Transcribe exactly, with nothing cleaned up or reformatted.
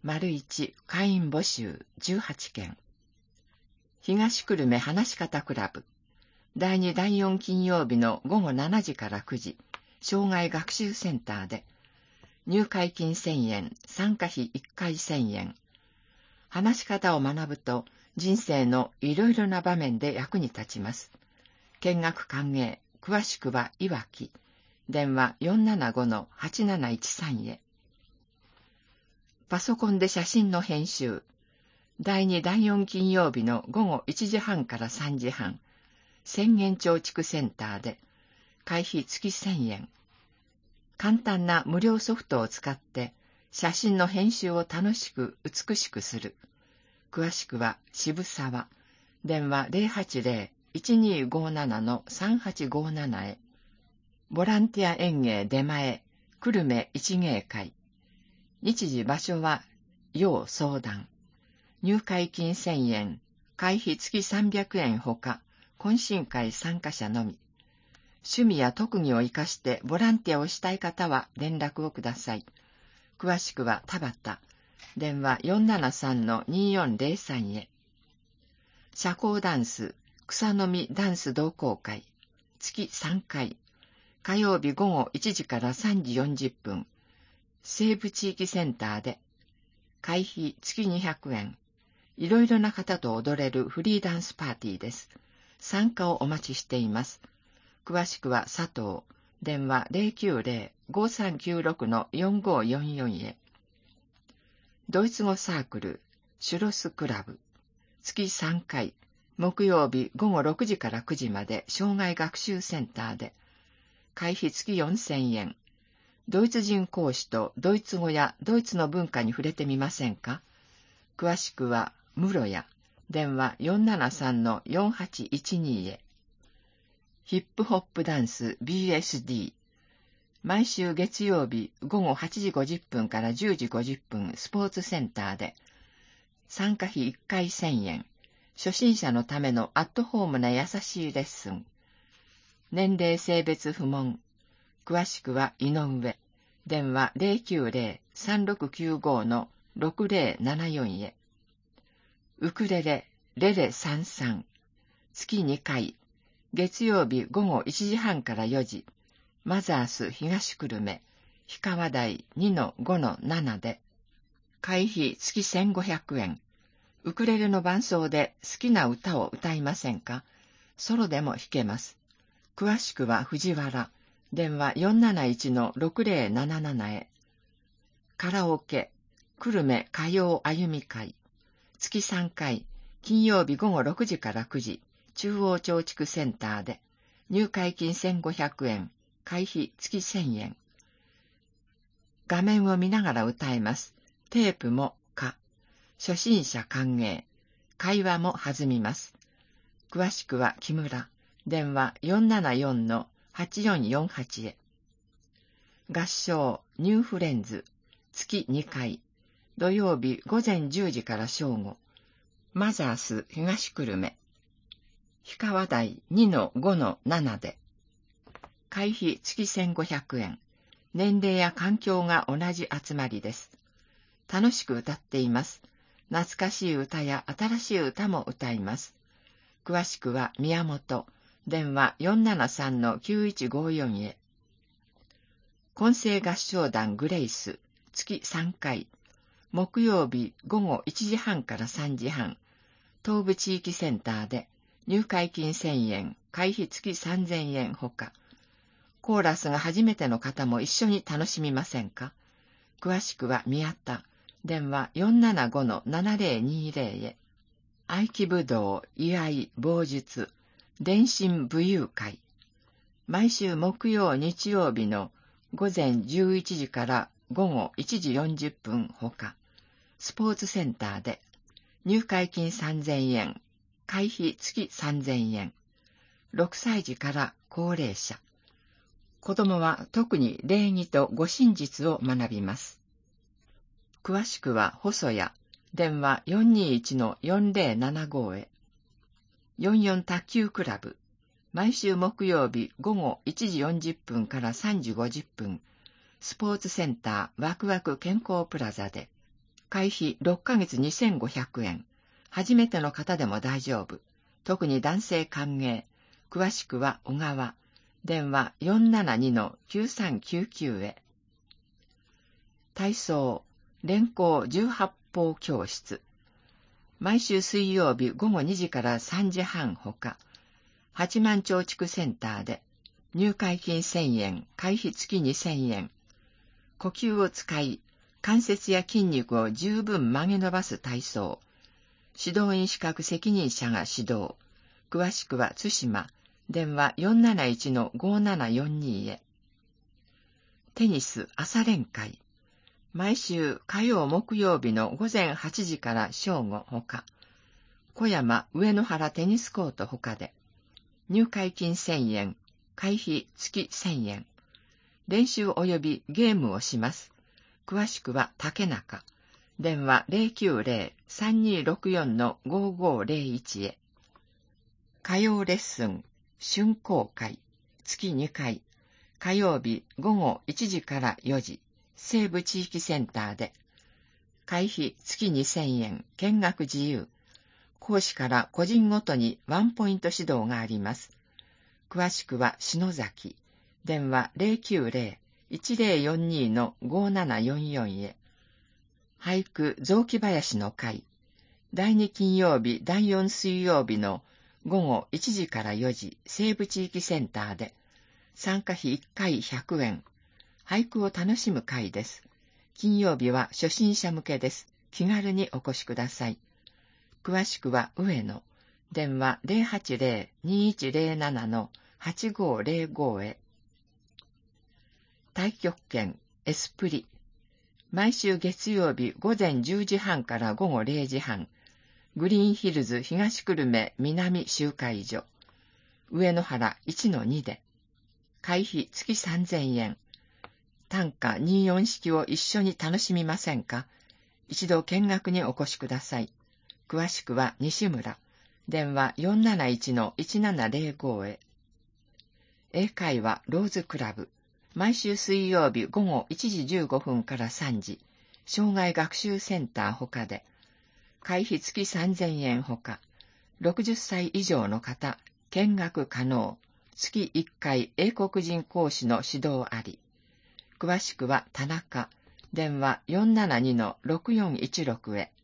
丸一会員募集じゅうはちけん。東久留米話し方クラブ。だいにだいよん金曜日のごごしちじからくじ、障害学習センターで、入会金せんえん、参加費いっかいせんえん。話し方を学ぶと人生のいろいろな場面で役に立ちます。見学歓迎、詳しくはいわき。電話 よんななごのはちなないちさん へ。パソコンで写真の編集。だいにだいよん金曜日のごごいちじはんからさんじはん。浅間町地区センターで、会費月せんえん。簡単な無料ソフトを使って、写真の編集を楽しく美しくする。詳しくは渋沢。電話 ゼロはちゼロ いちにーごーななのさんはちごーなな へ。ボランティア演芸出前、久留米一芸会。日時場所は、要相談。入会金せんえん、会費月さんびゃくえんほか、懇親会参加者のみ。趣味や特技を生かしてボランティアをしたい方は連絡をください。詳しくは田畑。電話 よんななさんのにーよんゼロさん へ。社交ダンス、草の実ダンス同好会。月さんかい。火曜日ごごいちじからさんじよんじゅっぷん。西部地域センターで。会費月にひゃくえん。いろいろな方と踊れるフリーダンスパーティーです。参加をお待ちしています。詳しくは佐藤。電話 ゼロきゅうゼロ ごさんきゅうろくのよんごよんよん へ。ドイツ語サークル、シュロスクラブ。月さんかい。木曜日ごごろくじからくじまで障害学習センターで。会費月よんせんえん。ドイツ人講師とドイツ語やドイツの文化に触れてみませんか？詳しくは、室谷。電話 よんななさんのよんはちいちに へ。ヒップホップダンス ビーエスディー。毎週月曜日ごごはちじごじゅっぷんからじゅうじごじゅっぷんスポーツセンターで。参加費いっかいせんえん。初心者のためのアットホームな優しいレッスン。年齢性別不問。詳しくは井上。電話 ゼロきゅうゼロ さんろくきゅうごのろくゼロななよん へ。ウクレレ、レレさんさん。月にかい。月曜日ごごいちじはんからよじ。マザース東久留米。氷川台 にのごのなな で。会費月せんごひゃくえん。ウクレレの伴奏で好きな歌を歌いませんか？ソロでも弾けます。詳しくは藤原。電話 よんなないちのろくゼロなななな へ。カラオケ、久留米歌謡歩み会。月さんかい。金曜日ごごろくじからくじ。中央町地区センターで。入会金せんごひゃくえん。会費月せんえん。画面を見ながら歌えます。テープも可。初心者歓迎。会話も弾みます。詳しくは木村。電話 よんななよんのはちよんよんはち へ。合唱ニューフレンズ。月にかい。土曜日ごぜんじゅうじから正午。マザース東久留米。氷川台 にのごのなな で。会費月せんごひゃくえん。年齢や環境が同じ集まりです。楽しく歌っています。懐かしい歌や新しい歌も歌います。詳しくは宮本。電話 よんななさんのきゅういちごよん へ。混声合唱団グレイス。月さんかい。木曜日ごごいちじはんからさんじはん。東部地域センターで。入会金せんえん。会費月さんぜんえんほか。コーラスが初めての方も一緒に楽しみませんか？詳しくは宮田。電話 よんななごのななゼロにゼロ へ。合気武道、居合、棒術、電信武勇会。毎週木曜、日曜日のごぜんじゅういちじからごごいちじよんじゅっぷんほか。スポーツセンターで。入会金さんぜんえん。会費月さんぜんえん。ろくさい児から高齢者。子供は特に礼儀と護身術を学びます。詳しくは細谷。電話 よんにいちのよんゼロななご へ。よんじゅうよん卓球クラブ。毎週木曜日ごごいちじよんじゅっぷんからさんじごじゅっぷん。スポーツセンターワクワク健康プラザで。 会費ろっかげつにせんごひゃくえん。初めての方でも大丈夫。特に男性歓迎。詳しくは小川。電話 よんななにのきゅうさんきゅうきゅう へ。体操、連行十八法教室。毎週水曜日午後にじからさんじはんほか、八幡町地区センターで、入会金せんえん、会費付きにせんえん。呼吸を使い、関節や筋肉を十分曲げ伸ばす体操。指導員資格責任者が指導。詳しくは津島。電話 よんなないちのごななよんに へ。テニス朝練会。毎週火曜木曜日の午前はちじから正午ほか、小山上野原テニスコートほかで、入会金せんえん、会費月せんえん。練習及びゲームをします。詳しくは竹中。電話 ゼロきゅうゼロ さんにろくよんのごごゼロいち へ。火曜レッスン、春光会、月にかい、火曜日午後いちじからよじ、西部地域センターで、会費月にせんえん、見学自由。講師から個人ごとにワンポイント指導があります。詳しくは篠崎。電話 ゼロきゅうゼロ いちゼロよんにのごななよんよん へ。俳句雑木林の会。だいに金曜日、だいよん水曜日の午後いちじからよじ、西部地域センターで、参加費いっかいひゃくえん。俳句を楽しむ会です。金曜日は初心者向けです。気軽にお越しください。詳しくは上野。電話 ゼロはちゼロ にいちゼロななのはちごゼロご へ。太極拳エスプリ。毎週月曜日午前じゅうじはんから午後れいじはん。グリーンヒルズ東久留米南集会所。上野原 いちのに で。会費月さんぜんえん。短歌にじゅうよん式を一緒に楽しみませんか？一度見学にお越しください。詳しくは西村。電話 よんなないちのいちななゼロご へ。英会話ローズクラブ。毎週水曜日午後いちじじゅうごふんからさんじ。障害学習センターほかで。会費月さんぜんえんほか。ろくじゅっさい以上の方、見学可能。月いっかい英国人講師の指導あり。詳しくは田中。電話 よんななにのろくよんいちろく へ。